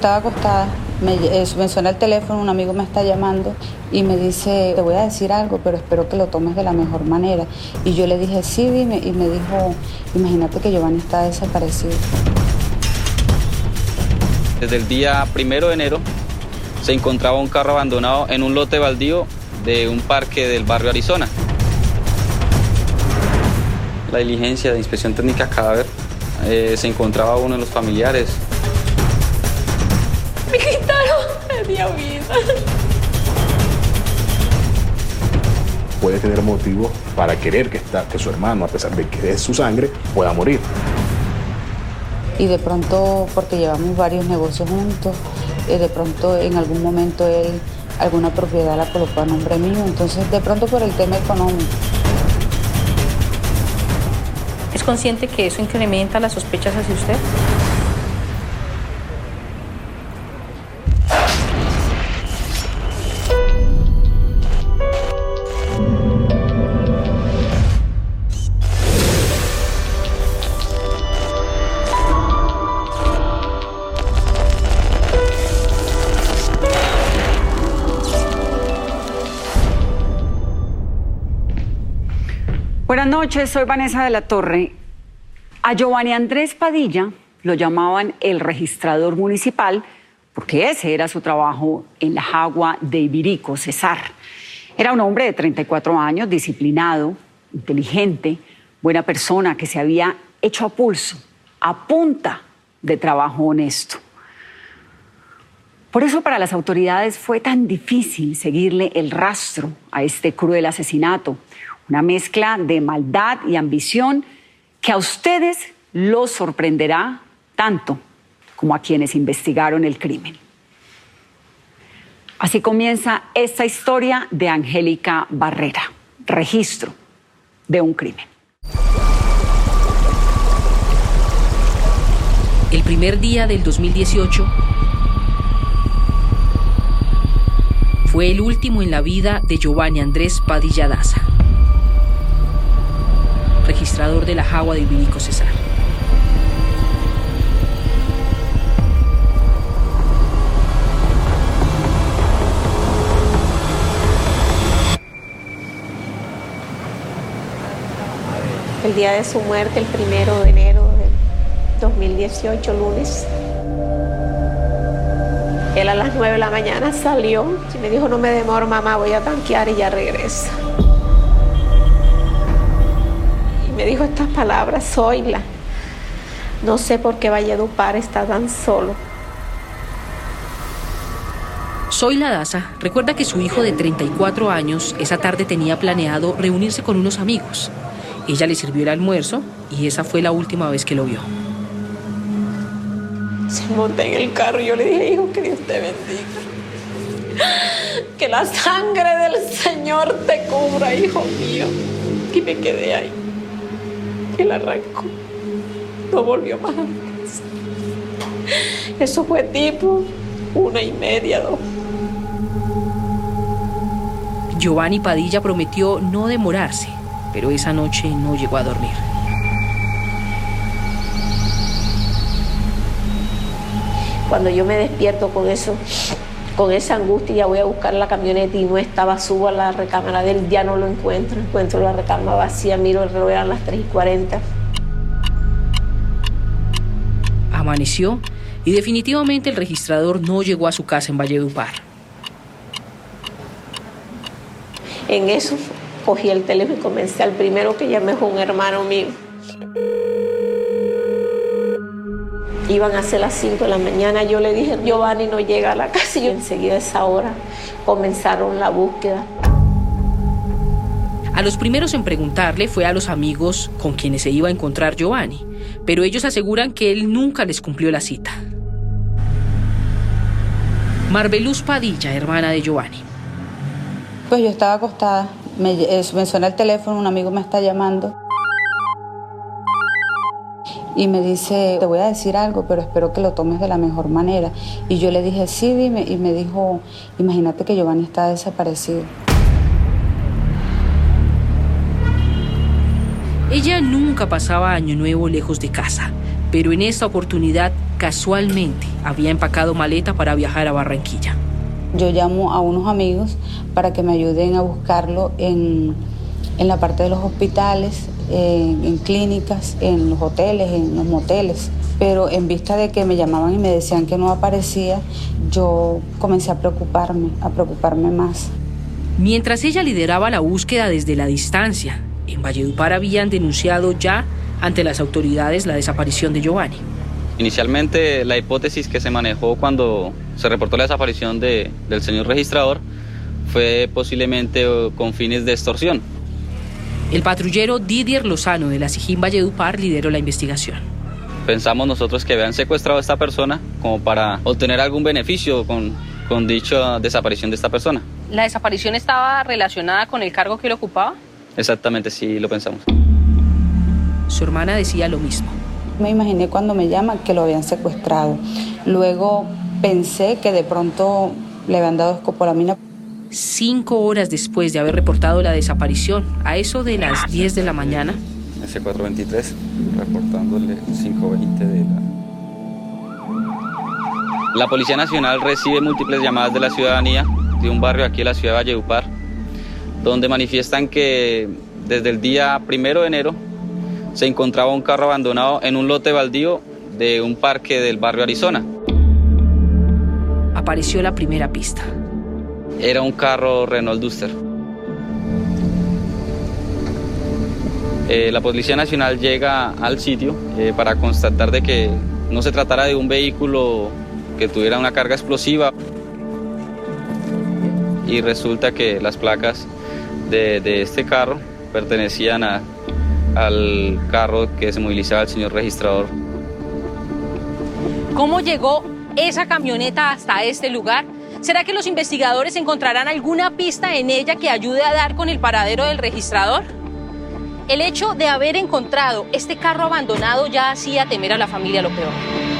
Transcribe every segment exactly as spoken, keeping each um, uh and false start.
estaba acostada, me, eh, me suena el teléfono, un amigo me está llamando y me dice, te voy a decir algo, pero espero que lo tomes de la mejor manera. Y yo le dije, sí, dime, y me dijo, imagínate que Giovanni está desaparecido. Desde el día primero de enero se encontraba un carro abandonado en un lote baldío de un parque del barrio Arizona. La diligencia de inspección técnica cadáver eh, se encontraba uno de los familiares. Me quitaron, tenía vida. Puede tener motivo para querer que, está, que su hermano, a pesar de que es su sangre, pueda morir. Y de pronto, porque llevamos varios negocios juntos, eh, de pronto en algún momento él alguna propiedad la colocó a nombre mío, entonces de pronto por el tema económico. ¿Es consciente que eso incrementa las sospechas hacia usted? Buenas noches, soy Vanessa de la Torre. A Giovanni Andrés Padilla lo llamaban el registrador municipal porque ese era su trabajo en la Jagua de Ibirico, Cesar. Era un hombre de treinta y cuatro años, disciplinado, inteligente, buena persona que se había hecho a pulso, a punta de trabajo honesto. Por eso para las autoridades fue tan difícil seguirle el rastro a este cruel asesinato. Una mezcla de maldad y ambición que a ustedes los sorprenderá tanto como a quienes investigaron el crimen. Así comienza esta historia de Angélica Barrera, registro de un crimen. El primer día del dos mil dieciocho fue el último en la vida de Giovanni Andrés Padilla Daza, registrador de la Jagua de Ibirico, Cesar. El día de su muerte, el primero de enero del dos mil dieciocho, lunes, él a las nueve de la mañana salió y me dijo, no me demoro, mamá, voy a tanquear y ya regresa. Me dijo estas palabras, Zoila, no sé por qué Valledupar está tan solo. Zoila Daza recuerda que su hijo de treinta y cuatro años esa tarde tenía planeado reunirse con unos amigos. Ella le sirvió el almuerzo y esa fue la última vez que lo vio. Se monté en el carro y yo le dije, hijo, que Dios te bendiga. Que la sangre del Señor te cubra, hijo mío. Y me quedé ahí. Él arrancó, no volvió más. Eso fue tipo una y media, dos. Giovanni Padilla prometió no demorarse, pero esa noche no llegó a dormir. Cuando yo me despierto con eso, con esa angustia, ya voy a buscar la camioneta y no estaba, subo a la recámara de él, ya no lo encuentro, encuentro la recámara vacía, miro el reloj, eran las tres y cuarenta. Amaneció y definitivamente el registrador no llegó a su casa en Valledupar. En eso cogí el teléfono y comencé, al primero que llamé fue un hermano mío. Iban a ser las cinco de la mañana, yo le dije, Giovanni no llega a la casa, y yo enseguida a esa hora comenzaron la búsqueda. A los primeros en preguntarle fue a los amigos con quienes se iba a encontrar Giovanni, pero ellos aseguran que él nunca les cumplió la cita. Marbeluz Padilla, hermana de Giovanni. Pues yo estaba acostada, me, eh, me suena el teléfono, un amigo me está llamando. Y me dice, te voy a decir algo, pero espero que lo tomes de la mejor manera. Y yo le dije, sí, dime. Y me dijo, imagínate que Giovanni está desaparecido. Ella nunca pasaba Año Nuevo lejos de casa, pero en esta oportunidad casualmente había empacado maleta para viajar a Barranquilla. Yo llamo a unos amigos para que me ayuden a buscarlo en, en la parte de los hospitales, en, en clínicas, en los hoteles, en los moteles. Pero en vista de que me llamaban y me decían que no aparecía, yo comencé a preocuparme, a preocuparme más. Mientras ella lideraba la búsqueda desde la distancia, en Valledupar habían denunciado ya ante las autoridades la desaparición de Giovanni. Inicialmente la hipótesis que se manejó cuando se reportó la desaparición de, del señor registrador fue posiblemente con fines de extorsión. El patrullero Didier Lozano de la SIJIN Valledupar lideró la investigación. Pensamos nosotros que habían secuestrado a esta persona como para obtener algún beneficio con, con dicha desaparición de esta persona. ¿La desaparición estaba relacionada con el cargo que él ocupaba? Exactamente, sí lo pensamos. Su hermana decía lo mismo. Me imaginé cuando me llaman que lo habían secuestrado. Luego pensé que de pronto le habían dado escopolamina. Cinco horas después de haber reportado la desaparición, a eso de las diez de la mañana. ese cuatro veintitrés, reportándole cinco veinte de la... La Policía Nacional recibe múltiples llamadas de la ciudadanía de un barrio aquí en la ciudad de Valledupar, donde manifiestan que desde el día primero de enero se encontraba un carro abandonado en un lote baldío de un parque del barrio Arizona. Apareció la primera pista. Era un carro Renault Duster. Eh, la Policía Nacional llega al sitio eh, para constatar de que no se tratara de un vehículo que tuviera una carga explosiva, y resulta que las placas de, de este carro pertenecían a al carro que se movilizaba el señor registrador. ¿Cómo llegó esa camioneta hasta este lugar? ¿Será que los investigadores encontrarán alguna pista en ella que ayude a dar con el paradero del registrador? El hecho de haber encontrado este carro abandonado ya hacía temer a la familia lo peor.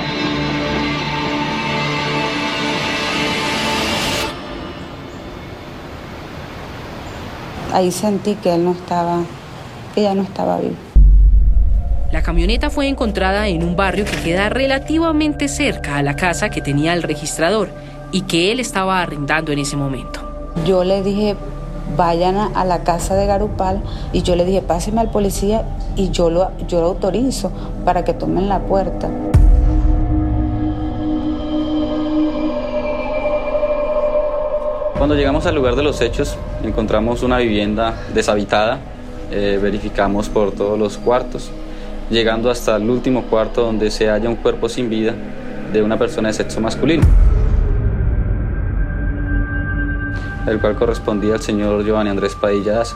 Ahí sentí que él no estaba... que ya no estaba vivo. La camioneta fue encontrada en un barrio que queda relativamente cerca a la casa que tenía el registrador y que él estaba arrendando en ese momento. Yo le dije, vayan a, a la casa de Garupal, y yo le dije, páseme al policía y yo lo, yo lo autorizo para que tomen la puerta. Cuando llegamos al lugar de los hechos, encontramos una vivienda deshabitada. Eh, verificamos por todos los cuartos, llegando hasta el último cuarto donde se halla un cuerpo sin vida de una persona de sexo masculino, el cual correspondía al señor Giovanni Andrés Padilla Daza.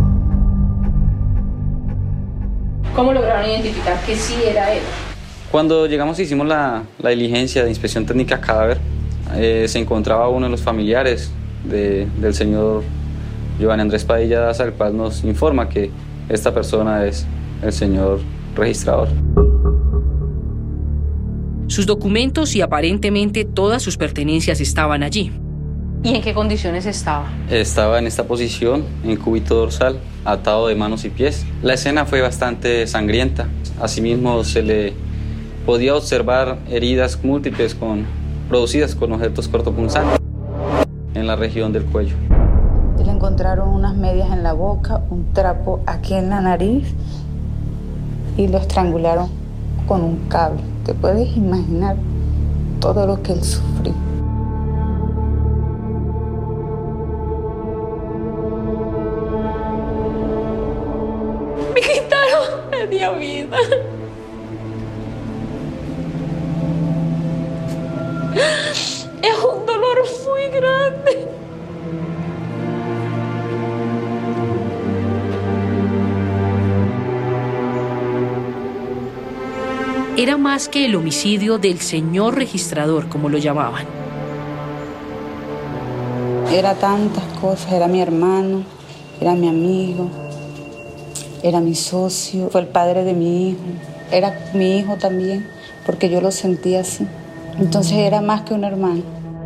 ¿Cómo lograron identificar que sí era él? Cuando llegamos hicimos la, la diligencia de inspección técnica cadáver, eh, se encontraba uno de los familiares de, del señor Giovanni Andrés Padilla Daza, el cual nos informa que esta persona es el señor registrador. Sus documentos y aparentemente todas sus pertenencias estaban allí. ¿Y en qué condiciones estaba? Estaba en esta posición, en cúbito dorsal, atado de manos y pies. La escena fue bastante sangrienta. Asimismo, se le podía observar heridas múltiples con, producidas con objetos cortopunzantes en la región del cuello. Le encontraron unas medias en la boca, un trapo aquí en la nariz, y lo estrangularon con un cable. Te puedes imaginar todo lo que él sufrió. Me quitaron media vida. Es un dolor muy grande. Era más que el homicidio del señor registrador, como lo llamaban. Era tantas cosas, era mi hermano, era mi amigo, era mi socio, fue el padre de mi hijo, era mi hijo también, porque yo lo sentía así. Entonces era más que un hermano.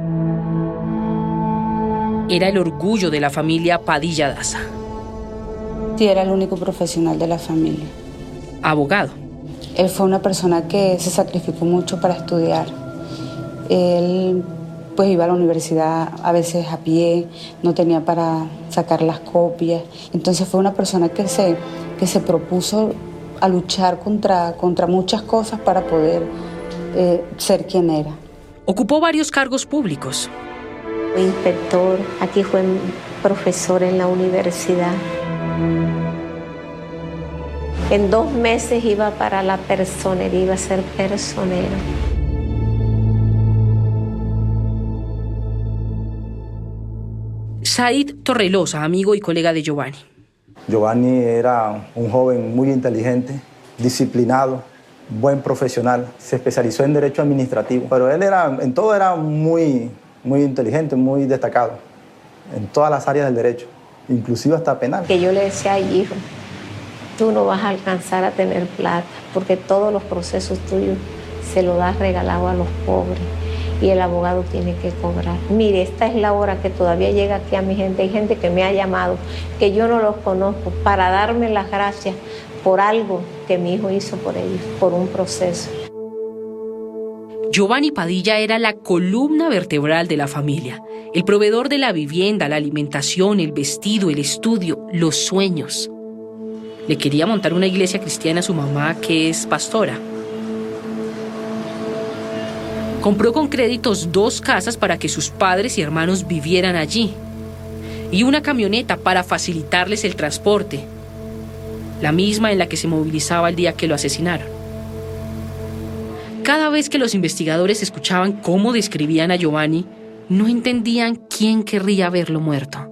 Era el orgullo de la familia Padilla Daza. Sí, era el único profesional de la familia. Abogado. Él fue una persona que se sacrificó mucho para estudiar. Él pues iba a la universidad a veces a pie, no tenía para sacar las copias. Entonces fue una persona que se, que se propuso a luchar contra, contra muchas cosas para poder eh, ser quien era. Ocupó varios cargos públicos. Fue inspector, aquí fue profesor en la universidad. En dos meses iba para la personería, iba a ser personero. Said Torrelosa, amigo y colega de Giovanni. Giovanni era un joven muy inteligente, disciplinado, buen profesional. Se especializó en Derecho Administrativo, pero él era, en todo era muy, muy inteligente, muy destacado, en todas las áreas del derecho, inclusive hasta penal. Que yo le decía, ay, hijo, tú no vas a alcanzar a tener plata, porque todos los procesos tuyos se los das regalado a los pobres y el abogado tiene que cobrar. Mire, esta es la hora que todavía llega aquí a mi gente. Hay gente que me ha llamado, que yo no los conozco, para darme las gracias por algo que mi hijo hizo por ellos, por un proceso. Giovanni Padilla era la columna vertebral de la familia, el proveedor de la vivienda, la alimentación, el vestido, el estudio, los sueños. Le quería montar una iglesia cristiana a su mamá, que es pastora. Compró con créditos dos casas para que sus padres y hermanos vivieran allí y una camioneta para facilitarles el transporte, la misma en la que se movilizaba el día que lo asesinaron. Cada vez que los investigadores escuchaban cómo describían a Giovanni, no entendían quién querría verlo muerto.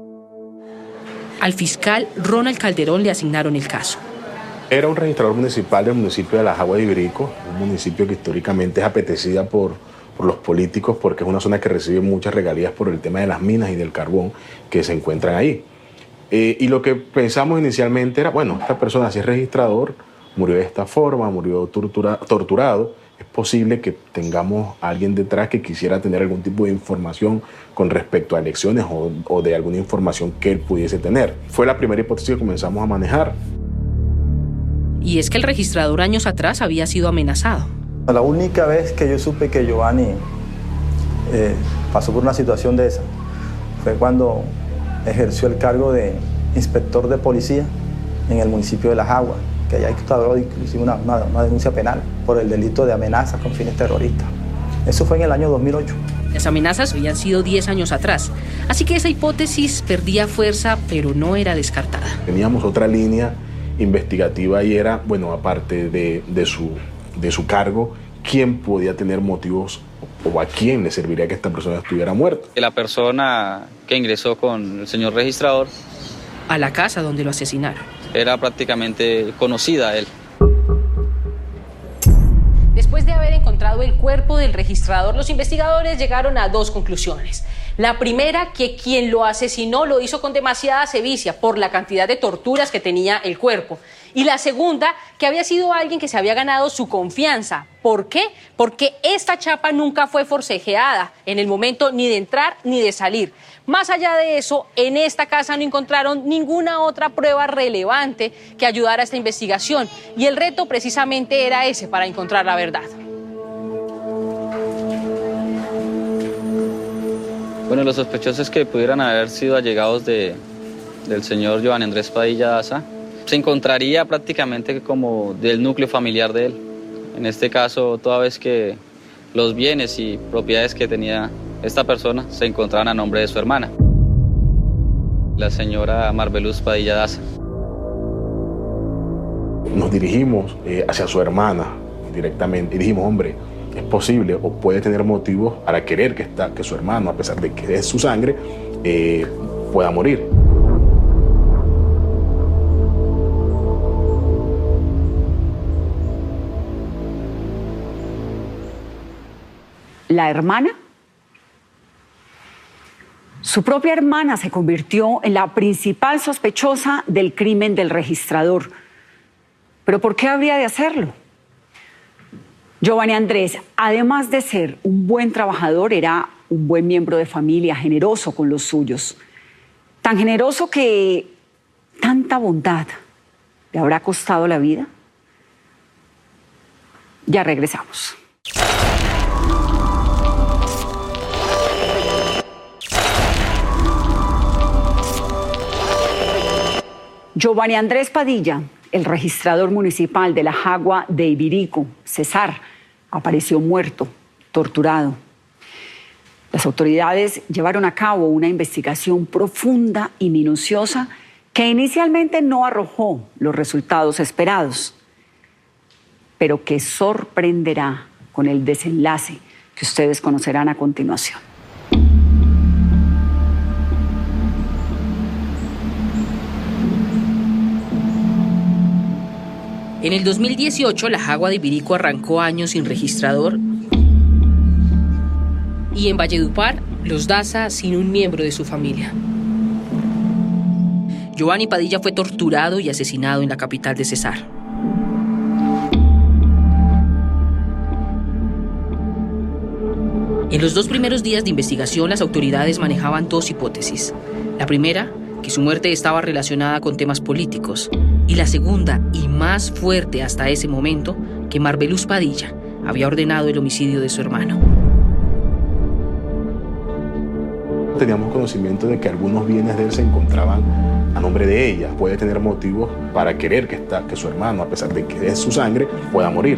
Al fiscal Ronald Calderón le asignaron el caso. Era un registrador municipal del municipio de Las Aguas de Ibirico, un municipio que históricamente es apetecida por, por los políticos porque es una zona que recibe muchas regalías por el tema de las minas y del carbón que se encuentran ahí. Eh, y lo que pensamos inicialmente era, bueno, esta persona si es registrador, murió de esta forma, murió tortura, torturado, es posible que tengamos a alguien detrás que quisiera tener algún tipo de información con respecto a elecciones o, o de alguna información que él pudiese tener. Fue la primera hipótesis que comenzamos a manejar. Y es que el registrador años atrás había sido amenazado. La única vez que yo supe que Giovanni eh, pasó por una situación de esa fue cuando ejerció el cargo de inspector de policía en el municipio de Las Aguas, que allá instauró inclusive una, una, una denuncia penal por el delito de amenazas con fines terroristas. Eso fue en el año dos mil ocho. Las amenazas habían sido diez años atrás, así que esa hipótesis perdía fuerza, pero no era descartada. Teníamos otra línea investigativa y era, bueno, aparte de, de, su, de su cargo, ¿quién podía tener motivos o a quién le serviría que esta persona estuviera muerta? La persona que ingresó con el señor registrador a la casa donde lo asesinaron era prácticamente conocida a él. Después de haber encontrado el cuerpo del registrador, los investigadores llegaron a dos conclusiones. La primera, que quien lo asesinó lo hizo con demasiada sevicia por la cantidad de torturas que tenía el cuerpo. Y la segunda, que había sido alguien que se había ganado su confianza. ¿Por qué? Porque esta chapa nunca fue forcejeada en el momento ni de entrar ni de salir. Más allá de eso, en esta casa no encontraron ninguna otra prueba relevante que ayudara a esta investigación. Y el reto precisamente era ese, para encontrar la verdad. Bueno, los sospechosos que pudieran haber sido allegados de, del señor Giovanni Andrés Padilla Daza se encontraría prácticamente como del núcleo familiar de él. En este caso, toda vez que los bienes y propiedades que tenía esta persona se encontraban a nombre de su hermana, la señora Marbeluz Padilla Daza. Nos dirigimos eh, hacia su hermana directamente y dijimos, hombre, es posible o puede tener motivos para querer que, esta, que su hermano, a pesar de que es su sangre, eh, pueda morir. La hermana, su propia hermana se convirtió en la principal sospechosa del crimen del registrador. ¿Pero por qué habría de hacerlo? Giovanni Andrés, además de ser un buen trabajador, era un buen miembro de familia, generoso con los suyos. Tan generoso que tanta bondad le habrá costado la vida. Ya regresamos. Giovanni Andrés Padilla, el registrador municipal de la Jagua de Ibirico, Cesar, apareció muerto, torturado. Las autoridades llevaron a cabo una investigación profunda y minuciosa que inicialmente no arrojó los resultados esperados, pero que sorprenderá con el desenlace que ustedes conocerán a continuación. En el dos mil dieciocho, la Jagua de Ibirico arrancó años sin registrador y en Valledupar, los Daza sin un miembro de su familia. Giovanni Padilla fue torturado y asesinado en la capital de Cesar. En los dos primeros días de investigación, las autoridades manejaban dos hipótesis. La primera, que su muerte estaba relacionada con temas políticos. Y la segunda, y más fuerte hasta ese momento, que Marbeluz Padilla había ordenado el homicidio de su hermano. Teníamos conocimiento de que algunos bienes de él se encontraban a nombre de ella. Puede tener motivos para querer que, está, que su hermano, a pesar de que es su sangre, pueda morir.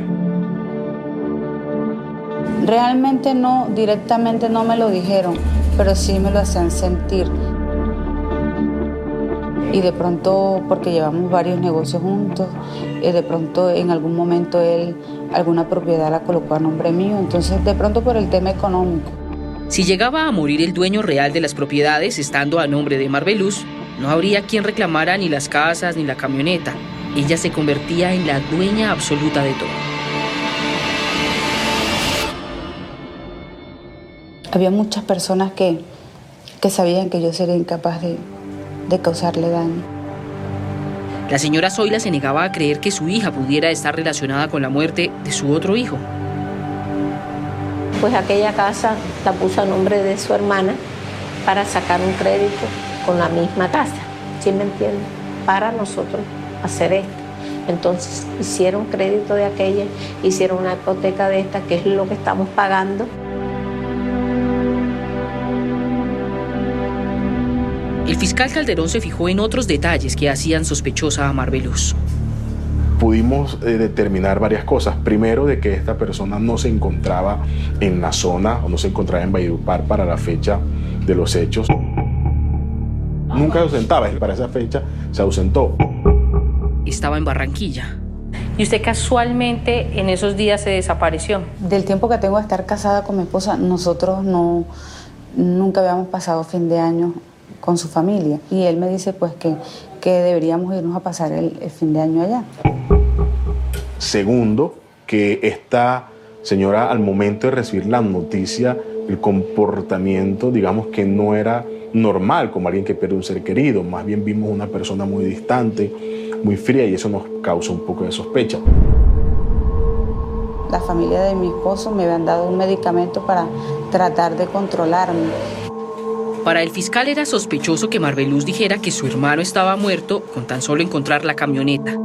Realmente no, directamente no me lo dijeron, pero sí me lo hacían sentir. Y de pronto, porque llevamos varios negocios juntos, y de pronto en algún momento él alguna propiedad la colocó a nombre mío, entonces de pronto por el tema económico. Si llegaba a morir el dueño real de las propiedades estando a nombre de Marbeluz, no habría quien reclamara ni las casas ni la camioneta. Ella se convertía en la dueña absoluta de todo. Había muchas personas que, que sabían que yo sería incapaz de, de causarle daño. La señora Zoila se negaba a creer que su hija pudiera estar relacionada con la muerte de su otro hijo. Pues aquella casa la puso a nombre de su hermana para sacar un crédito con la misma casa, ¿sí me entienden? Para nosotros hacer esto. Entonces hicieron crédito de aquella, hicieron una hipoteca de esta, que es lo que estamos pagando. El fiscal Calderón se fijó en otros detalles que hacían sospechosa a Marbeluz. Pudimos eh, determinar varias cosas. Primero, de que esta persona no se encontraba en la zona o no se encontraba en Valledupar para la fecha de los hechos. Nunca se ausentaba, para esa fecha se ausentó. Estaba en Barranquilla. ¿Y usted casualmente en esos días se desapareció? Del tiempo que tengo de estar casada con mi esposa, nosotros no, nunca habíamos pasado fin de año con su familia. Y él me dice pues que, que deberíamos irnos a pasar el, el fin de año allá. Segundo, que esta señora al momento de recibir la noticia, el comportamiento, digamos que no era normal como alguien que pierde un ser querido. Más bien vimos una persona muy distante, muy fría, y eso nos causa un poco de sospecha. La familia de mi esposo me habían dado un medicamento para tratar de controlarme. Para el fiscal era sospechoso que Marbeluz dijera que su hermano estaba muerto con tan solo encontrar la camioneta.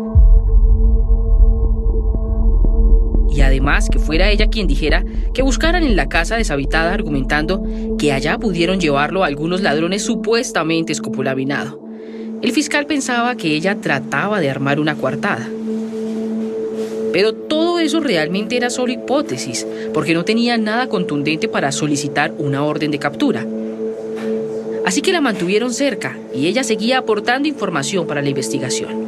Y además que fuera ella quien dijera que buscaran en la casa deshabitada, argumentando que allá pudieron llevarlo algunos ladrones supuestamente escopolaminado. El fiscal pensaba que ella trataba de armar una coartada. Pero todo eso realmente era solo hipótesis, porque no tenía nada contundente para solicitar una orden de captura. Así que la mantuvieron cerca y ella seguía aportando información para la investigación.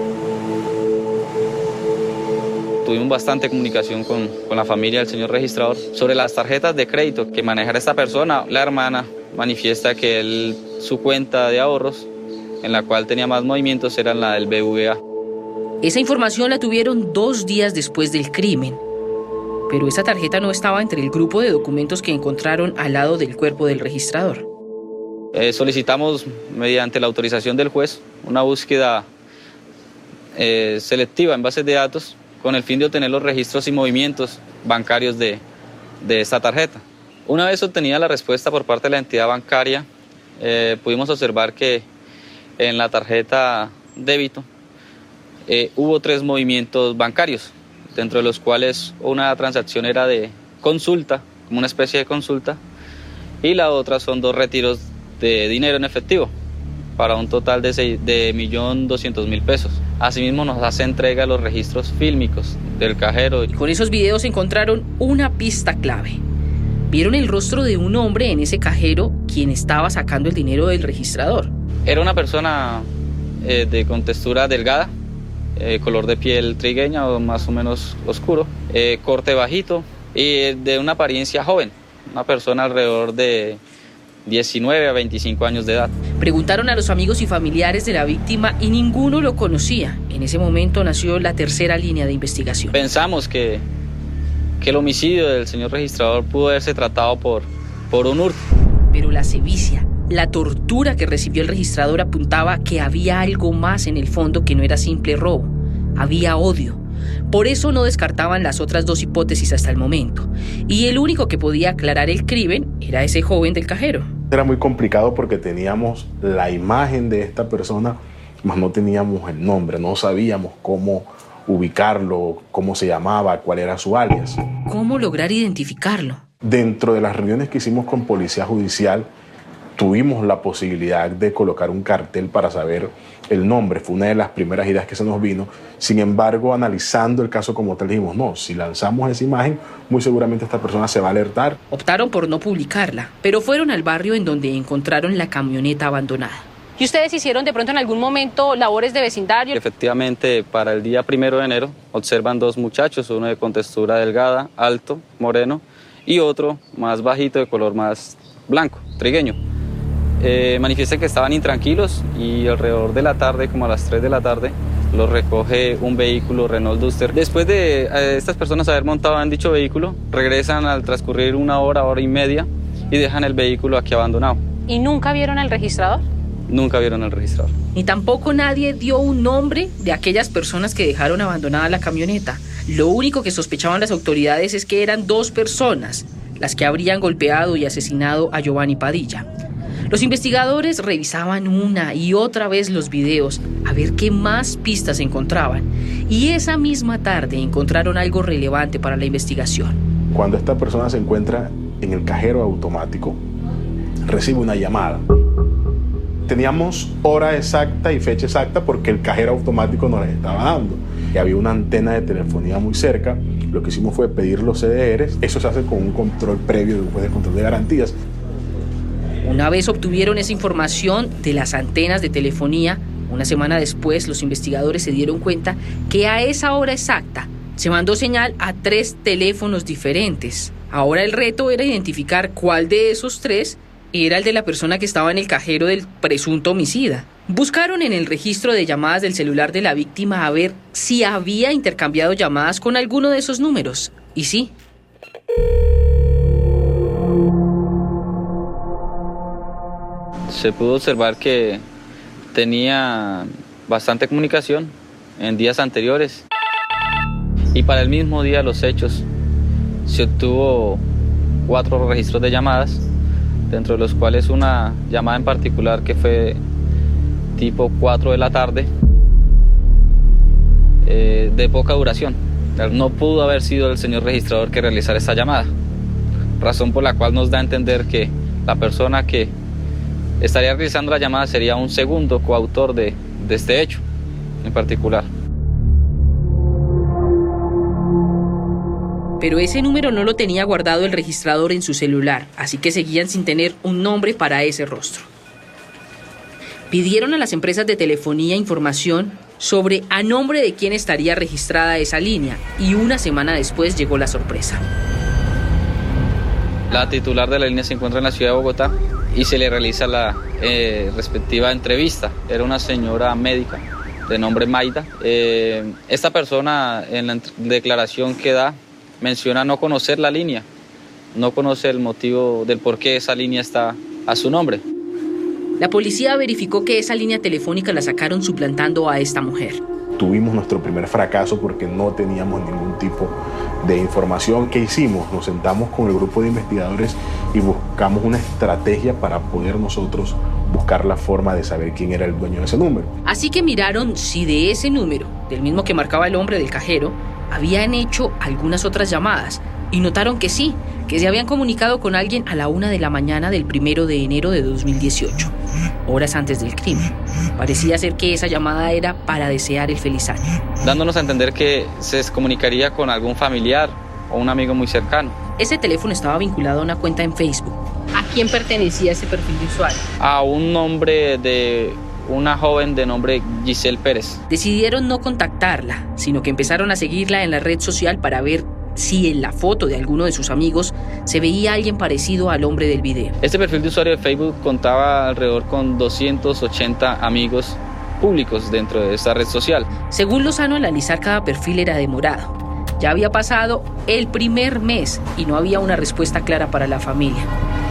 Tuvimos bastante comunicación con, con la familia del señor registrador sobre las tarjetas de crédito que manejara esta persona. La hermana manifiesta que él, su cuenta de ahorros, en la cual tenía más movimientos, era la del B B V A. Esa información la tuvieron dos días después del crimen, pero esa tarjeta no estaba entre el grupo de documentos que encontraron al lado del cuerpo del registrador. Eh, solicitamos, mediante la autorización del juez, una búsqueda eh, selectiva en bases de datos con el fin de obtener los registros y movimientos bancarios de, de esta tarjeta. Una vez obtenida la respuesta por parte de la entidad bancaria, eh, pudimos observar que en la tarjeta débito eh, hubo tres movimientos bancarios. dentro de los cuales una transacción era de consulta, como una especie de consulta, y la otra son dos retiros de dinero en efectivo, para un total de un millón doscientos mil pesos. Asimismo nos hace entrega de los registros fílmicos del cajero. Y con esos videos encontraron una pista clave. Vieron el rostro de un hombre en ese cajero quien estaba sacando el dinero del registrador. Era una persona eh, de contextura delgada, eh, color de piel trigueña o más o menos oscuro, eh, corte bajito y de una apariencia joven, una persona alrededor de diecinueve a veinticinco años de edad. Preguntaron a los amigos y familiares de la víctima y ninguno lo conocía. En ese momento nació la tercera línea de investigación. Pensamos que, que el homicidio del señor registrador pudo haberse tratado por, por un hurto. Pero la sevicia, la tortura que recibió el registrador apuntaba que había algo más en el fondo que no era simple robo. Había odio. Por eso no descartaban las otras dos hipótesis hasta el momento. Y el único que podía aclarar el crimen era ese joven del cajero. Era muy complicado porque teníamos la imagen de esta persona, mas no teníamos el nombre, no sabíamos cómo ubicarlo, cómo se llamaba, cuál era su alias. ¿Cómo lograr identificarlo? Dentro de las reuniones que hicimos con Policía Judicial, tuvimos la posibilidad de colocar un cartel para saber el nombre. Fue una de las primeras ideas que se nos vino. Sin embargo, analizando el caso como tal, dijimos, no, si lanzamos esa imagen, muy seguramente esta persona se va a alertar. Optaron por no publicarla, pero fueron al barrio en donde encontraron la camioneta abandonada. ¿Y ustedes hicieron de pronto en algún momento labores de vecindario? Efectivamente, para el día primero de enero, observan dos muchachos, uno de contextura delgada, alto, moreno, y otro más bajito, de color más blanco, trigueño. Eh, manifiestan que estaban intranquilos y alrededor de la tarde, como a las tres de la tarde, los recoge un vehículo Renault Duster. Después de eh, estas personas haber montado en dicho vehículo, regresan al transcurrir una hora, hora y media y dejan el vehículo aquí abandonado. ¿Y nunca vieron al registrador? Nunca vieron al registrador. Ni tampoco nadie dio un nombre de aquellas personas que dejaron abandonada la camioneta. Lo único que sospechaban las autoridades es que eran dos personas las que habrían golpeado y asesinado a Giovanni Padilla. Los investigadores revisaban una y otra vez los videos a ver qué más pistas encontraban. Y esa misma tarde encontraron algo relevante para la investigación. Cuando esta persona se encuentra en el cajero automático, recibe una llamada. Teníamos hora exacta y fecha exacta porque el cajero automático nos las estaba dando. Y había una antena de telefonía muy cerca. Lo que hicimos fue pedir los C D Rs. Eso se hace con un control previo, después de control de garantías. Una vez obtuvieron esa información de las antenas de telefonía, una semana después los investigadores se dieron cuenta que a esa hora exacta se mandó señal a tres teléfonos diferentes. Ahora el reto era identificar cuál de esos tres era el de la persona que estaba en el cajero del presunto homicida. Buscaron en el registro de llamadas del celular de la víctima a ver si había intercambiado llamadas con alguno de esos números. Y sí. Se pudo observar que tenía bastante comunicación en días anteriores y para el mismo día de los hechos se obtuvo cuatro registros de llamadas, dentro de los cuales una llamada en particular que fue tipo cuatro de la tarde, eh, de poca duración. No pudo haber sido el señor registrador que realizara esa llamada, razón por la cual nos da a entender que la persona que estaría realizando la llamada sería un segundo coautor de, de este hecho en particular. Pero ese número no lo tenía guardado el registrador en su celular, así que seguían sin tener un nombre para ese rostro. Pidieron a las empresas de telefonía información sobre a nombre de quién estaría registrada esa línea, y una semana después llegó la sorpresa. La titular de la línea se encuentra en la ciudad de Bogotá y se le realiza la eh, respectiva entrevista. Era una señora médica de nombre Maida. Eh, esta persona en la declaración que da menciona no conocer la línea, no conoce el motivo del por qué esa línea está a su nombre. La policía verificó que esa línea telefónica la sacaron suplantando a esta mujer. Tuvimos nuestro primer fracaso porque no teníamos ningún tipo de información. ¿Qué hicimos? Nos sentamos con el grupo de investigadores y buscamos una estrategia para poder nosotros buscar la forma de saber quién era el dueño de ese número. Así que miraron si de ese número, del mismo que marcaba el hombre del cajero, habían hecho algunas otras llamadas y notaron que sí, que se habían comunicado con alguien a la una de la mañana del primero de enero de dos mil dieciocho, horas antes del crimen. Parecía ser que esa llamada era para desear el feliz año, dándonos a entender que se comunicaría con algún familiar o un amigo muy cercano. Ese teléfono estaba vinculado a una cuenta en Facebook. ¿A quién pertenecía ese perfil de usuario? A un nombre de una joven de nombre Giselle Pérez. Decidieron no contactarla, sino que empezaron a seguirla en la red social para ver si en la foto de alguno de sus amigos se veía alguien parecido al hombre del video. Este perfil de usuario de Facebook contaba alrededor con doscientos ochenta amigos públicos dentro de esta red social. Según Lozano, analizar cada perfil era demorado. Ya había pasado el primer mes y no había una respuesta clara para la familia.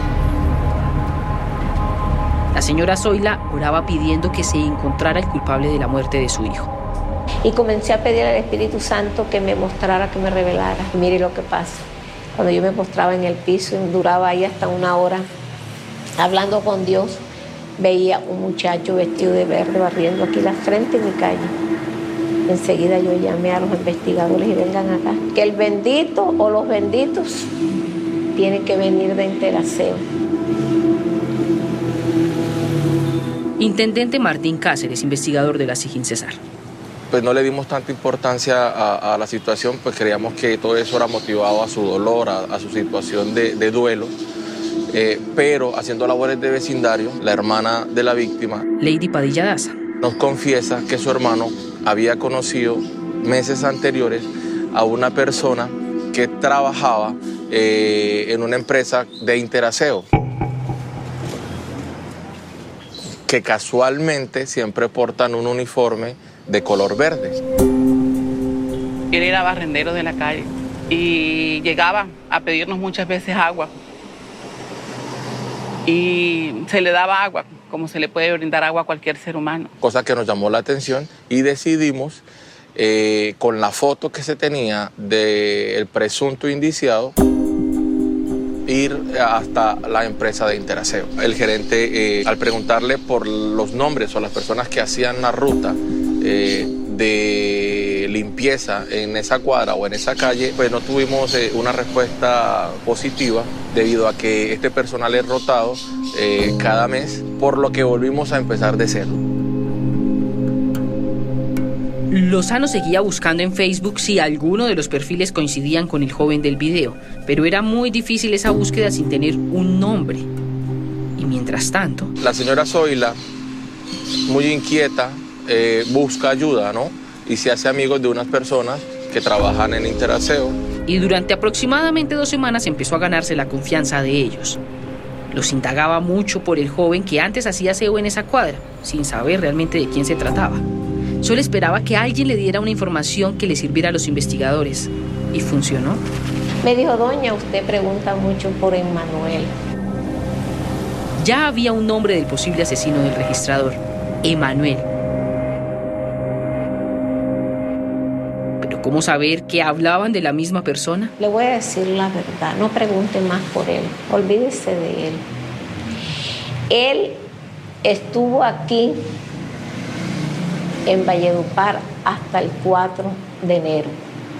La señora Zoila oraba pidiendo que se encontrara el culpable de la muerte de su hijo. Y comencé a pedir al Espíritu Santo que me mostrara, que me revelara. Y mire lo que pasa. Cuando yo me postraba en el piso y duraba ahí hasta una hora hablando con Dios, veía un muchacho vestido de verde barriendo aquí la frente en mi calle. Enseguida yo llamé a los investigadores y vengan acá. Que el bendito o los benditos tienen que venir de Interaseo. Intendente Martín Cáceres, investigador de la SIJIN Cesar. Pues no le dimos tanta importancia a, a la situación, pues creíamos que todo eso era motivado a su dolor, a, a su situación de, de duelo. Eh, pero haciendo labores de vecindario, la hermana de la víctima, Lady Padilla Daza, nos confiesa que su hermano había conocido meses anteriores a una persona que trabajaba eh, en una empresa de Interaseo, que casualmente siempre portan un uniforme de color verde. Él era barrendero de la calle y llegaba a pedirnos muchas veces agua. Y se le daba agua, como se le puede brindar agua a cualquier ser humano. Cosa que nos llamó la atención y decidimos, eh, con la foto que se tenía del presunto indiciado, ir hasta la empresa de Interaseo. El gerente, eh, al preguntarle por los nombres o las personas que hacían la ruta eh, de limpieza en esa cuadra o en esa calle, pues no tuvimos eh, una respuesta positiva debido a que este personal es rotado eh, cada mes, por lo que volvimos a empezar de cero. Lozano seguía buscando en Facebook si alguno de los perfiles coincidían con el joven del video, pero era muy difícil esa búsqueda sin tener un nombre. Y mientras tanto, la señora Zoila, muy inquieta, eh, busca ayuda, ¿no? Y se hace amigos de unas personas que trabajan en Interaseo. Y durante aproximadamente dos semanas empezó a ganarse la confianza de ellos. Los indagaba mucho por el joven que antes hacía aseo en esa cuadra, sin saber realmente de quién se trataba. Solo esperaba que alguien le diera una información que le sirviera a los investigadores. Y funcionó. Me dijo, doña, usted pregunta mucho por Emanuel. Ya había un nombre del posible asesino del registrador, Emanuel. Pero ¿cómo saber que hablaban de la misma persona? Le voy a decir la verdad, no pregunte más por él, olvídese de él. Él estuvo aquí en Valledupar hasta el cuatro de enero.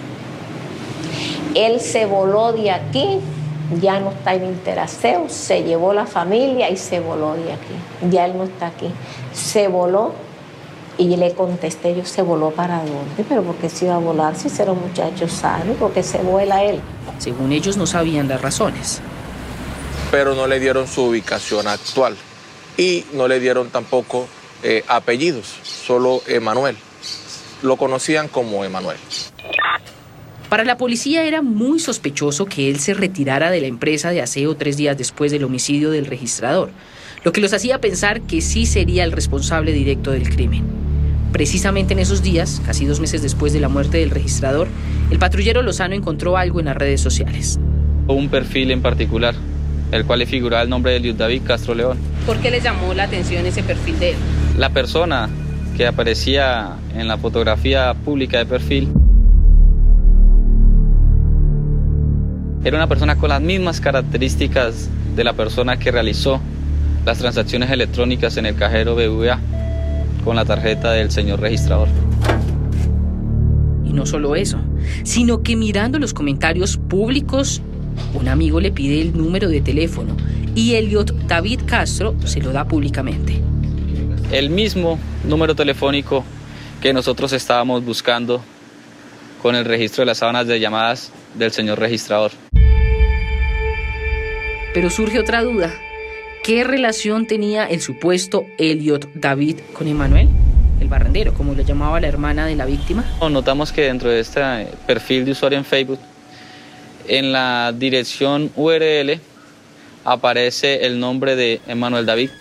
Él se voló de aquí, ya no está en Interaseo, se llevó la familia y se voló de aquí. Ya él no está aquí. Se voló y le contesté yo, ¿se voló para dónde? ¿Pero por qué se iba a volar si era un muchacho sano? ¿Por qué se vuela él? Según ellos no sabían las razones. Pero no le dieron su ubicación actual y no le dieron tampoco Eh, apellidos, solo Emanuel. Lo conocían como Emanuel. Para la policía era muy sospechoso que él se retirara de la empresa de aseo tres días después del homicidio del registrador, lo que los hacía pensar que sí sería el responsable directo del crimen. Precisamente en esos días, casi dos meses después de la muerte del registrador, el patrullero Lozano encontró algo en las redes sociales. Un perfil en particular, el cual le figuraba el nombre de Luis David Castro León. ¿Por qué les llamó la atención ese perfil de él? La persona que aparecía en la fotografía pública de perfil era una persona con las mismas características de la persona que realizó las transacciones electrónicas en el cajero B B V A con la tarjeta del señor registrador. Y no solo eso, sino que mirando los comentarios públicos, un amigo le pide el número de teléfono y Elliot David Castro se lo da públicamente. El mismo número telefónico que nosotros estábamos buscando con el registro de las sábanas de llamadas del señor registrador. Pero surge otra duda. ¿Qué relación tenía el supuesto Elliot David con Emanuel? El barrendero, como lo llamaba la hermana de la víctima. Notamos que dentro de este perfil de usuario en Facebook, en la dirección U R L aparece el nombre de Emanuel David.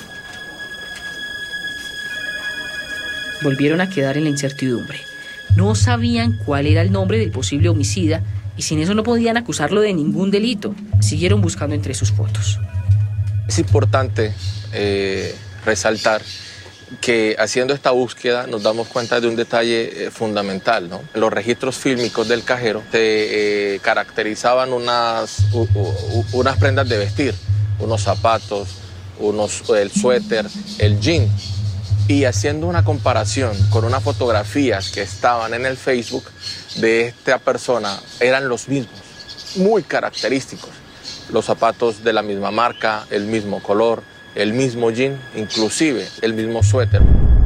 Volvieron a quedar en la incertidumbre. No sabían cuál era el nombre del posible homicida y sin eso no podían acusarlo de ningún delito. Siguieron buscando entre sus fotos. Es importante eh, resaltar que haciendo esta búsqueda nos damos cuenta de un detalle eh, fundamental, ¿no? Los registros fílmicos del cajero se, eh, caracterizaban unas, u, u, unas prendas de vestir, unos zapatos, unos, el suéter, el jean. Y haciendo una comparación con unas fotografías que estaban en el Facebook de esta persona, eran los mismos, muy característicos. Los zapatos de la misma marca, el mismo color, el mismo jean, inclusive el mismo suéter.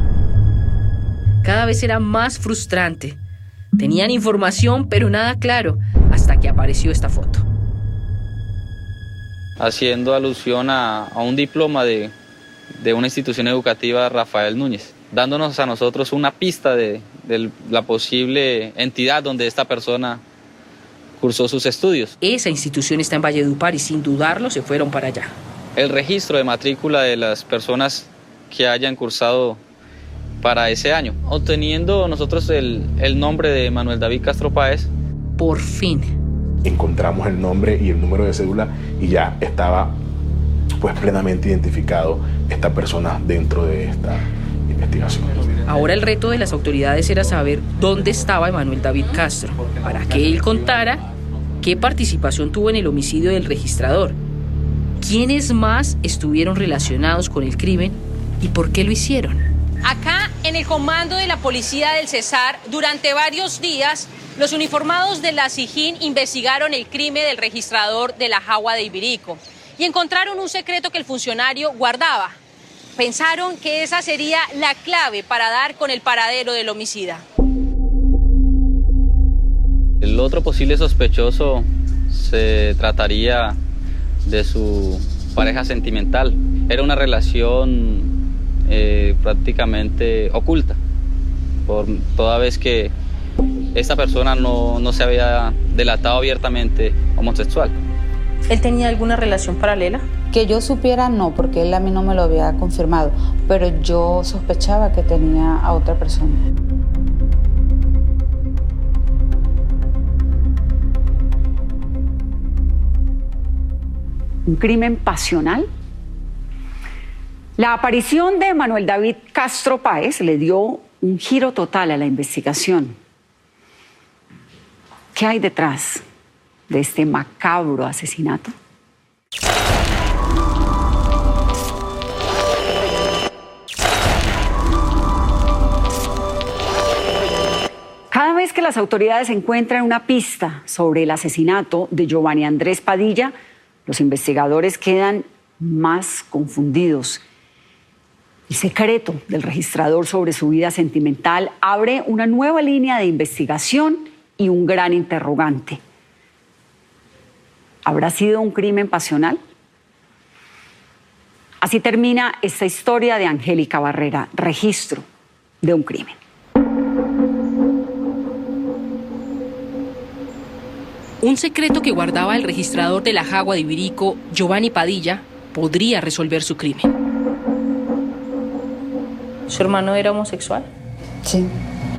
Cada vez era más frustrante. Tenían información, pero nada claro, hasta que apareció esta foto. Haciendo alusión a, a un diploma de, de una institución educativa, Rafael Núñez, dándonos a nosotros una pista de, de la posible entidad donde esta persona cursó sus estudios. Esa institución está en Valledupar y sin dudarlo se fueron para allá. El registro de matrícula de las personas que hayan cursado para ese año, obteniendo nosotros el, el nombre de Emanuel David Castro Páez. Por fin. Encontramos el nombre y el número de cédula y ya estaba pues plenamente identificado esta persona dentro de esta investigación. Ahora el reto de las autoridades era saber dónde estaba Emanuel David Castro, para que él contara qué participación tuvo en el homicidio del registrador, quiénes más estuvieron relacionados con el crimen y por qué lo hicieron. Acá, en el comando de la policía del Cesar, durante varios días, los uniformados de la SIJIN investigaron el crimen del registrador de la Jagua de Ibirico y encontraron un secreto que el funcionario guardaba. Pensaron que esa sería la clave para dar con el paradero del homicida. El otro posible sospechoso se trataría de su pareja sentimental. Era una relación eh, prácticamente oculta, por toda vez que esta persona no, no se había delatado abiertamente homosexual. ¿Él tenía alguna relación paralela? Que yo supiera no, porque él a mí no me lo había confirmado, pero yo sospechaba que tenía a otra persona. ¿Un crimen pasional? La aparición de Emanuel David Castro Páez le dio un giro total a la investigación. ¿Qué hay detrás de este macabro asesinato? Cada vez que las autoridades encuentran una pista sobre el asesinato de Giovanni Andrés Padilla, los investigadores quedan más confundidos. El secreto del registrador sobre su vida sentimental abre una nueva línea de investigación y un gran interrogante. ¿Habrá sido un crimen pasional? Así termina esta historia de Angélica Barrera, registro de un crimen. Un secreto que guardaba el registrador de la Jagua de Ibirico, Giovanni Padilla, podría resolver su crimen. ¿Su hermano era homosexual? Sí.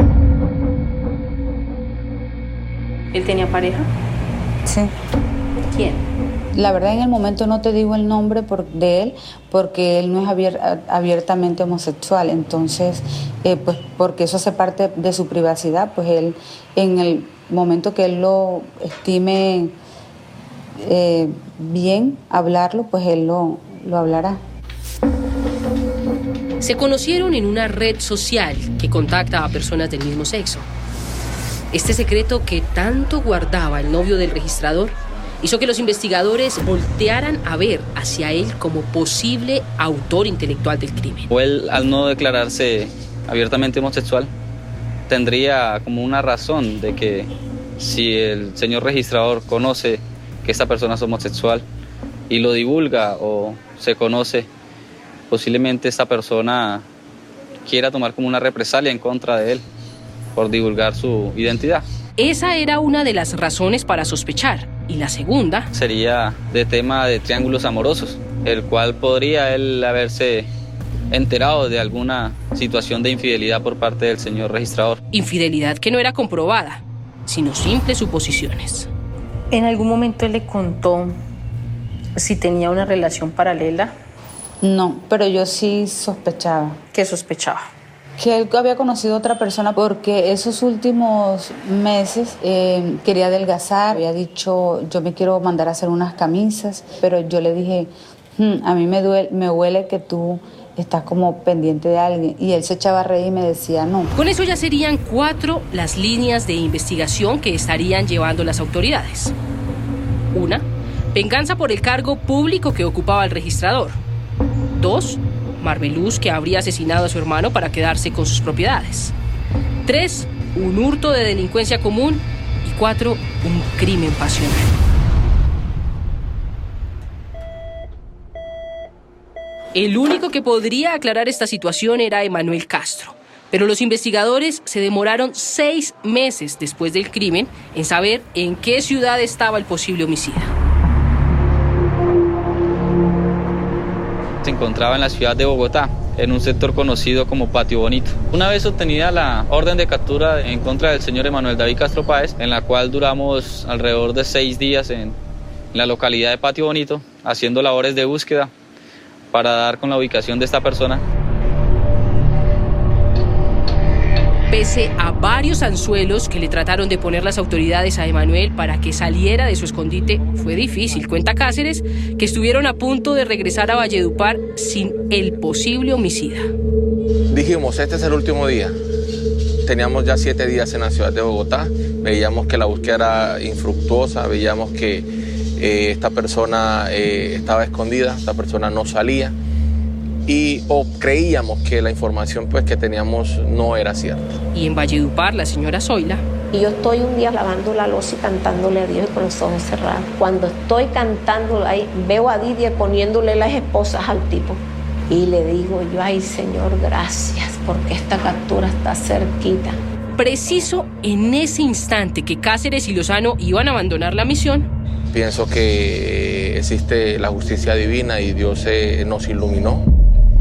¿Él tenía pareja? Sí. ¿Quién? La verdad, en el momento no te digo el nombre por, de él, porque él no es abier, abiertamente homosexual. Entonces, eh, pues porque eso hace parte de su privacidad, pues él, en el momento que él lo estime eh, bien hablarlo, pues él lo, lo hablará. Se conocieron en una red social que contacta a personas del mismo sexo. Este secreto que tanto guardaba el novio del registrador hizo que los investigadores voltearan a ver hacia él como posible autor intelectual del crimen. O él, al no declararse abiertamente homosexual, tendría como una razón de que si el señor registrador conoce que esta persona es homosexual y lo divulga o se conoce, posiblemente esta persona quiera tomar como una represalia en contra de él por divulgar su identidad. Esa era una de las razones para sospechar. Y la segunda sería de tema de triángulos amorosos, el cual podría él haberse enterado de alguna situación de infidelidad por parte del señor registrador. Infidelidad que no era comprobada, sino simples suposiciones. ¿En algún momento él le contó si tenía una relación paralela? No, pero yo sí sospechaba. ¿Qué sospechaba? Que él había conocido a otra persona porque esos últimos meses eh, quería adelgazar. Había dicho, yo me quiero mandar a hacer unas camisas, pero yo le dije, hm, a mí me, duele, me huele que tú estás como pendiente de alguien. Y él se echaba a reír y me decía no. Con eso ya serían cuatro las líneas de investigación que estarían llevando las autoridades. Una, venganza por el cargo público que ocupaba el registrador. Dos, Marveluz, que habría asesinado a su hermano para quedarse con sus propiedades. Tres, un hurto de delincuencia común. Y cuatro, un crimen pasional. El único que podría aclarar esta situación era Emanuel Castro. Pero los investigadores se demoraron seis meses después del crimen en saber en qué ciudad estaba el posible homicida. Se encontraba en la ciudad de Bogotá, en un sector conocido como Patio Bonito. Una vez obtenida la orden de captura en contra del señor Emanuel David Castro Páez, en la cual duramos alrededor de seis días en la localidad de Patio Bonito, haciendo labores de búsqueda para dar con la ubicación de esta persona. Pese a varios anzuelos que le trataron de poner las autoridades a Emanuel para que saliera de su escondite, fue difícil. Cuenta Cáceres que estuvieron a punto de regresar a Valledupar sin el posible homicida. Dijimos, este es el último día. Teníamos ya siete días en la ciudad de Bogotá. Veíamos que la búsqueda era infructuosa, veíamos que eh, esta persona eh, estaba escondida, esta persona no salía. Y o creíamos que la información pues, que teníamos no era cierta. Y en Valledupar, la señora Zoila. Y yo estoy un día lavando la loza y cantándole a Dios y con los ojos cerrados. Cuando estoy cantando, ahí veo a Didier poniéndole las esposas al tipo. Y le digo yo, ay Señor, gracias, porque esta captura está cerquita. Preciso en ese instante que Cáceres y Lozano iban a abandonar la misión. Pienso que existe la justicia divina y Dios eh, nos iluminó.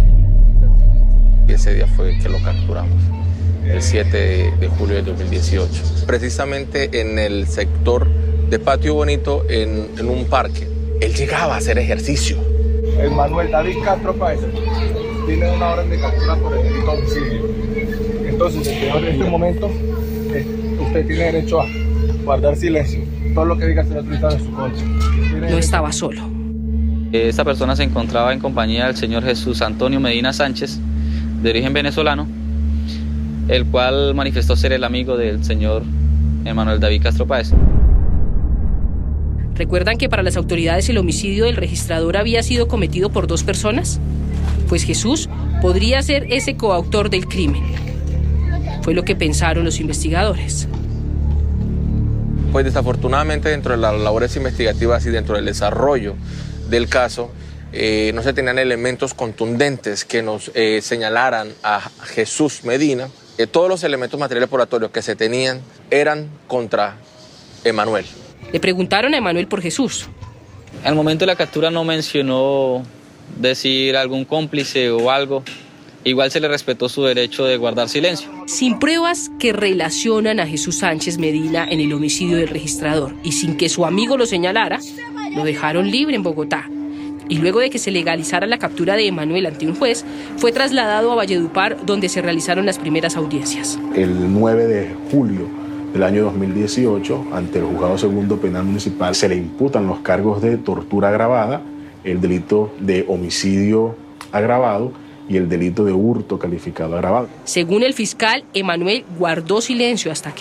Y ese día fue que lo capturamos, el siete de julio de dos mil dieciocho. Precisamente en el sector de Patio Bonito, en, en un parque. Él llegaba a hacer ejercicio. Emanuel David Castro Páez tiene una orden de captura por el delito de homicidio. Entonces, en este momento, eh, usted tiene derecho a guardar silencio. Todo lo que diga será utilizado en su contra. No estaba solo. Esta persona se encontraba en compañía del señor Jesús Antonio Medina Sánchez, de origen venezolano, el cual manifestó ser el amigo del señor Emanuel David Castro Páez. ¿Recuerdan que para las autoridades el homicidio del registrador había sido cometido por dos personas? Pues Jesús podría ser ese coautor del crimen. Fue lo que pensaron los investigadores. Pues desafortunadamente dentro de las labores investigativas y dentro del desarrollo del caso, Eh, no se tenían elementos contundentes que nos eh, señalaran a Jesús Medina. Eh, todos los elementos materiales probatorios que se tenían eran contra Emanuel. Le preguntaron a Emanuel por Jesús. Al momento de la captura no mencionó decir algún cómplice o algo. Igual se le respetó su derecho de guardar silencio. Sin pruebas que relacionan a Jesús Sánchez Medina en el homicidio del registrador y sin que su amigo lo señalara, lo dejaron libre en Bogotá. Y luego de que se legalizara la captura de Emanuel ante un juez, fue trasladado a Valledupar, donde se realizaron las primeras audiencias. El nueve de julio del año dos mil dieciocho, ante el Juzgado Segundo Penal Municipal, se le imputan los cargos de tortura agravada, el delito de homicidio agravado y el delito de hurto calificado agravado. Según el fiscal, Emanuel guardó silencio hasta que...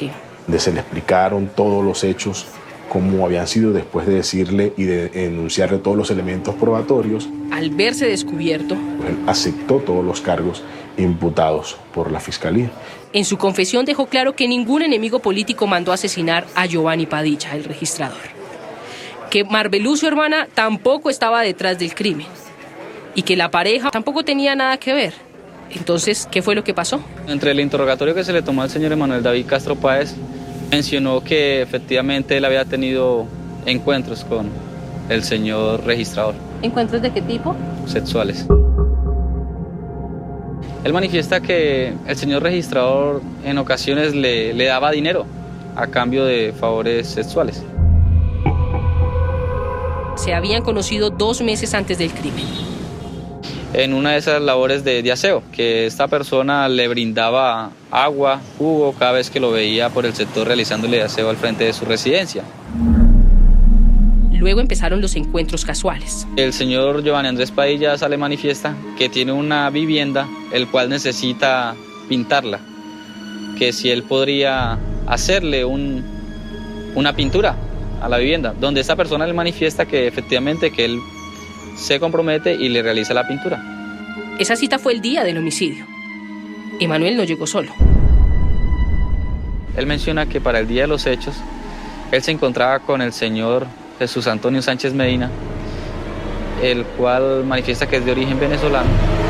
donde se le explicaron todos los hechos, cómo habían sido, después de decirle y de enunciarle todos los elementos probatorios. Al verse descubierto, él aceptó todos los cargos imputados por la Fiscalía. En su confesión dejó claro que ningún enemigo político mandó asesinar a Giovanni Padilla, el registrador. Que Marbelú, su hermana, tampoco estaba detrás del crimen. Y que la pareja tampoco tenía nada que ver. Entonces, ¿qué fue lo que pasó? Entre el interrogatorio que se le tomó al señor Emanuel David Castro Páez, mencionó que efectivamente él había tenido encuentros con el señor registrador. ¿Encuentros de qué tipo? Sexuales. Él manifiesta que el señor registrador en ocasiones le, le daba dinero a cambio de favores sexuales. Se habían conocido dos meses antes del crimen. En una de esas labores de, de aseo, que esta persona le brindaba agua, jugo, cada vez que lo veía por el sector realizándole aseo al frente de su residencia. Luego empezaron los encuentros casuales. El señor Giovanni Andrés Padilla sale manifiesta que tiene una vivienda, el cual necesita pintarla, que si él podría hacerle un, una pintura a la vivienda, donde esta persona le manifiesta que efectivamente que él se compromete y le realiza la pintura. Esa cita fue el día del homicidio. Emanuel no llegó solo. Él menciona que para el día de los hechos, él se encontraba con el señor Jesús Antonio Sánchez Medina, el cual manifiesta que es de origen venezolano.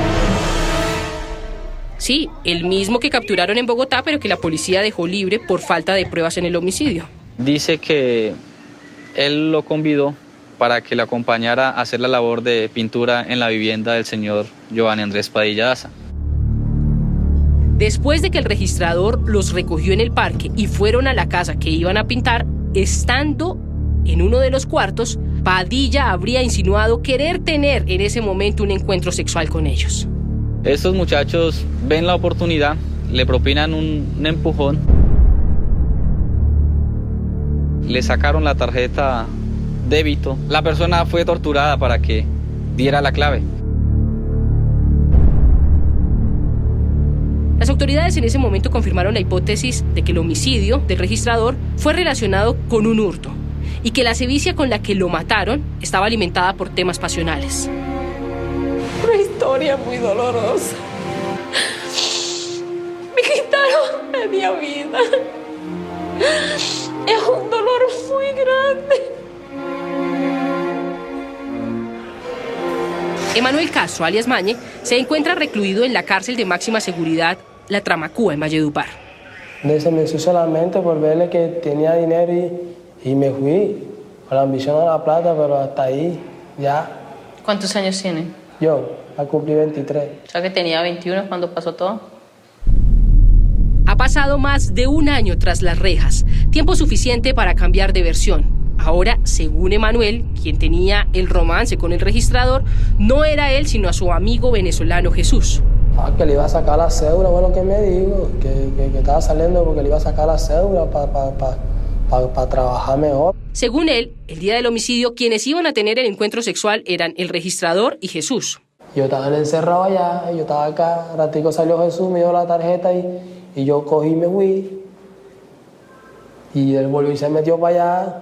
Sí, el mismo que capturaron en Bogotá, pero que la policía dejó libre por falta de pruebas en el homicidio. Dice que él lo convidó para que le acompañara a hacer la labor de pintura en la vivienda del señor Giovanni Andrés Padilla Daza. Después de que el registrador los recogió en el parque y fueron a la casa que iban a pintar, estando en uno de los cuartos, Padilla habría insinuado querer tener en ese momento un encuentro sexual con ellos. Estos muchachos ven la oportunidad, le propinan un, un empujón, le sacaron la tarjeta débito. La persona fue torturada para que diera la clave. Las autoridades en ese momento confirmaron la hipótesis de que el homicidio del registrador fue relacionado con un hurto y que la sevicia con la que lo mataron estaba alimentada por temas pasionales. Una historia muy dolorosa. Me quitaron media vida. Es un dolor muy grande. Emanuel Castro, alias Mañe, se encuentra recluido en la cárcel de máxima seguridad La Tramacúa, en Valledupar. Se me hizo solamente por verle que tenía dinero y, y me fui con la ambición a la plata, pero hasta ahí ya. ¿Cuántos años tiene? Yo, a cumplir veintitrés. O sea que tenía veintiuno cuando pasó todo. Ha pasado más de un año tras las rejas, tiempo suficiente para cambiar de versión. Ahora, según Emanuel, quien tenía el romance con el registrador, no era él, sino a su amigo venezolano Jesús. Ah, que le iba a sacar la cédula, bueno, que me dijo, que, que, que estaba saliendo porque le iba a sacar la cédula para pa, pa, pa, pa trabajar mejor. Según él, el día del homicidio, quienes iban a tener el encuentro sexual eran el registrador y Jesús. Yo estaba encerrado allá, yo estaba acá, ratico salió Jesús, me dio la tarjeta y, y yo cogí y me fui. Y él volvió y se metió para allá.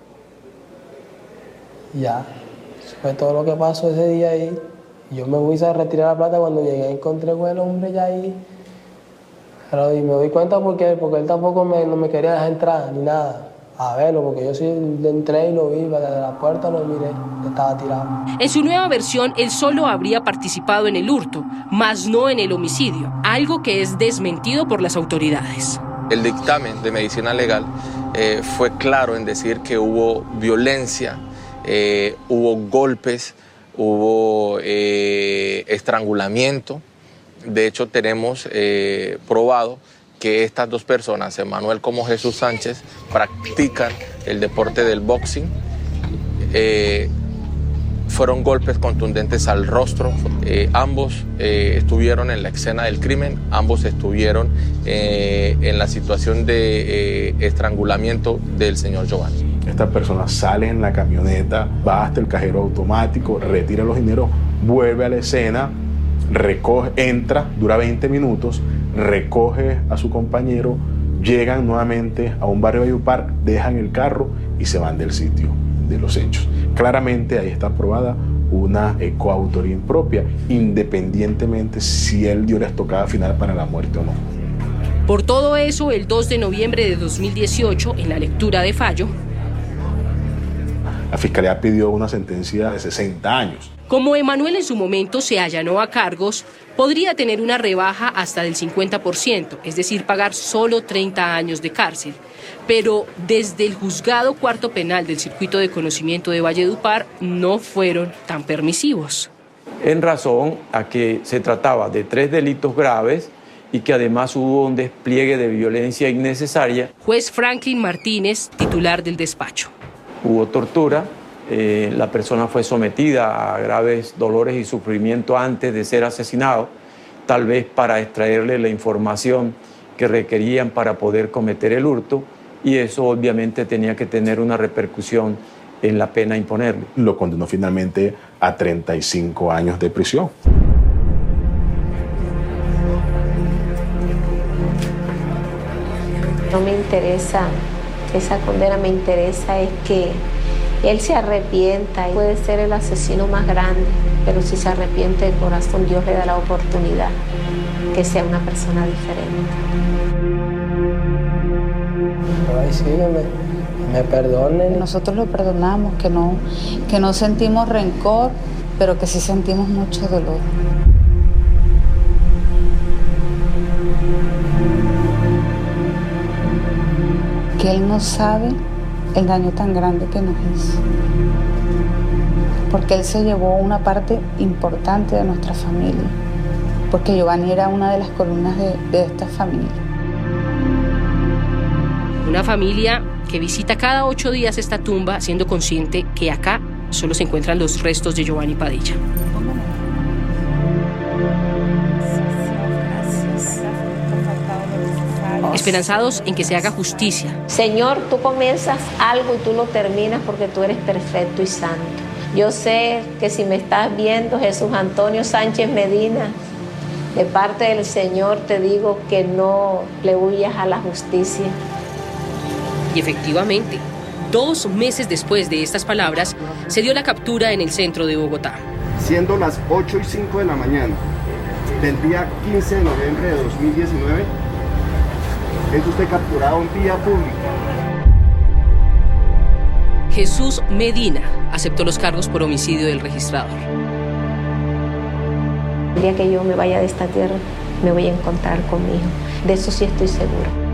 Ya, eso fue todo lo que pasó ese día ahí. Yo me fui a retirar la plata, cuando llegué encontré con el hombre ya ahí. Pero, y me doy cuenta porque, porque él tampoco me, no me quería dejar entrar ni nada, a verlo, porque yo sí entré y lo vi, desde la puerta lo miré, estaba tirado. En su nueva versión, él solo habría participado en el hurto, mas no en el homicidio, algo que es desmentido por las autoridades. El dictamen de medicina legal eh, fue claro en decir que hubo violencia, eh, hubo golpes, hubo eh, estrangulamiento. De hecho, tenemos eh, probado que estas dos personas, Emanuel como Jesús Sánchez, practican el deporte del boxing. Eh, fueron golpes contundentes al rostro. Eh, ambos eh, estuvieron en la escena del crimen, ambos estuvieron eh, en la situación de eh, estrangulamiento del señor Giovanni. Esta persona sale en la camioneta, va hasta el cajero automático, retira los dineros, vuelve a la escena, recoge, entra, dura veinte minutos, recoge a su compañero, llegan nuevamente a un barrio de Valledupar, dejan el carro y se van del sitio de los hechos. Claramente ahí está aprobada una eh, coautoría impropia, independientemente si él dio la estocada final para la muerte o no. Por todo eso, el dos de noviembre de dos mil dieciocho, en la lectura de fallo, la Fiscalía pidió una sentencia de sesenta años. Como Emanuel en su momento se allanó a cargos, podría tener una rebaja hasta del cincuenta por ciento, es decir, pagar solo treinta años de cárcel. Pero desde el Juzgado Cuarto Penal del Circuito de Conocimiento de Valledupar no fueron tan permisivos. En razón a que se trataba de tres delitos graves y que además hubo un despliegue de violencia innecesaria. Juez Franklin Martínez, titular del despacho. Hubo tortura, eh, la persona fue sometida a graves dolores y sufrimiento antes de ser asesinado, tal vez para extraerle la información que requerían para poder cometer el hurto, y eso obviamente tenía que tener una repercusión en la pena a imponerle. Lo condenó finalmente a treinta y cinco años de prisión. No me interesa esa condena, me interesa es que él se arrepienta. Puede ser el asesino más grande, pero si se arrepiente de corazón, Dios le da la oportunidad que sea una persona diferente. Ay, sí, que me, me perdonen. Nosotros lo perdonamos, que no, que no sentimos rencor, pero que sí sentimos mucho dolor. Que él no sabe el daño tan grande que nos hizo. Porque él se llevó una parte importante de nuestra familia. Porque Giovanni era una de las columnas de, de esta familia. Una familia que visita cada ocho días esta tumba, siendo consciente que acá solo se encuentran los restos de Giovanni Padilla. Esperanzados en que se haga justicia. Señor, tú comienzas algo y tú lo terminas porque tú eres perfecto y santo. Yo sé que si me estás viendo, Jesús Antonio Sánchez Medina, de parte del Señor te digo que no le huyas a la justicia. Y efectivamente, dos meses después de estas palabras, se dio la captura en el centro de Bogotá. Siendo las ocho y cinco de la mañana del día quince de noviembre de dos mil diecinueve, es usted capturado en vía pública. Jesús Medina aceptó los cargos por homicidio del registrador. El día que yo me vaya de esta tierra, me voy a encontrar con mi hijo. De eso sí estoy segura.